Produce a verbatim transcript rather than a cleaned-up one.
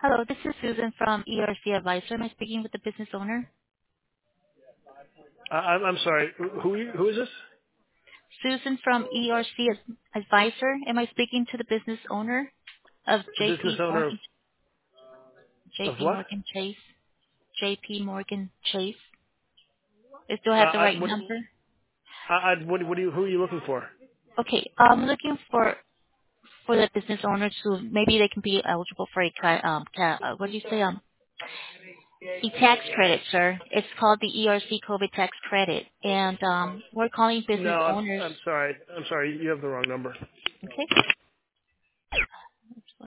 Hello, this is Susan from E R C Advisor. Am I speaking with the business owner? I, I'm I'm sorry. Who who you- who is this? Susan from E R C Advisor. Am I speaking to the business owner of The J business P owner of Morgan, of J P what? Morgan Chase? J P Morgan Chase. I still Uh, have the I, right what? number. I, I, what? What do you? Who are you looking for? Okay, I'm looking for for the business owners who maybe they can be eligible for a ca- um ca- uh, what do you say um a tax credit, sir. It's called the E R C COVID tax credit, and um we're calling No, business I'm owners. I'm sorry. I'm sorry. You have the wrong number. Okay.